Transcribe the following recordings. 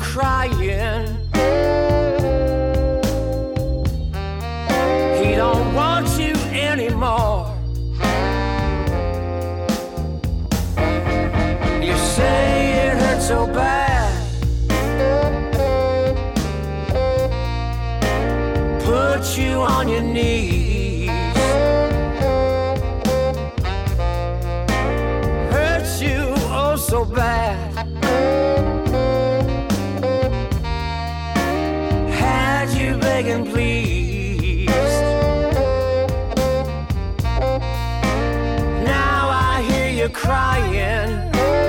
crying. He don't want you anymore. You say it hurts so bad, put you on your knees, hurts you oh so bad, had you begging please. Now I hear you crying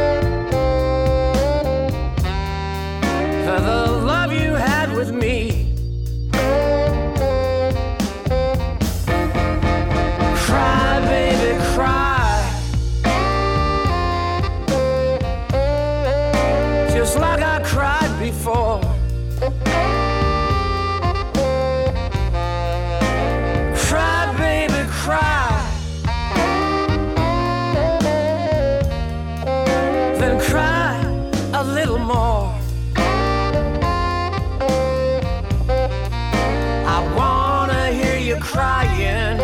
for the love you had with me. Cry, baby, cry, just like I cried before. Cry, baby, cry, then cry a little more. I wanna hear you crying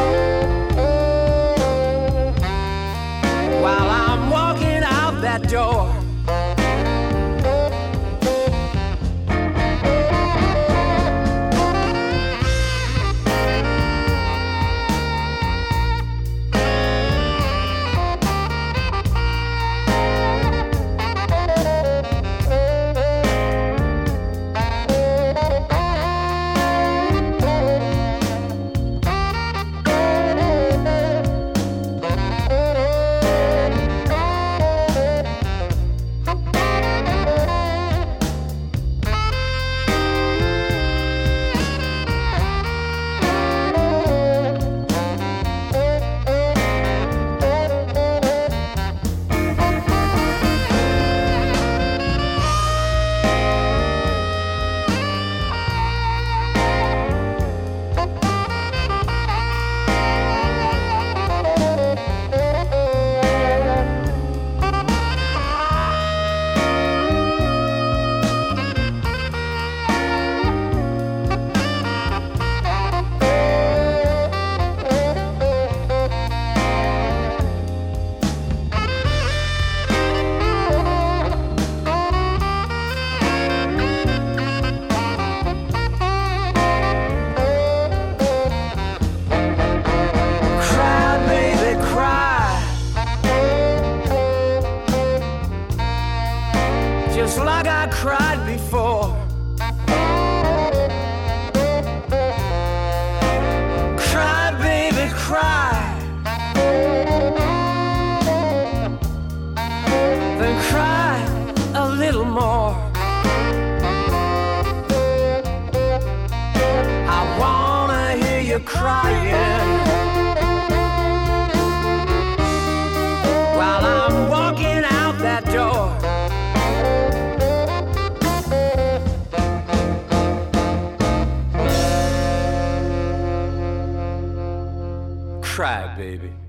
while I'm walking out that door. Just like I cried before. Cry, baby, cry, then cry a little more. I wanna hear you crying while I'm walking out that door. Cry, baby.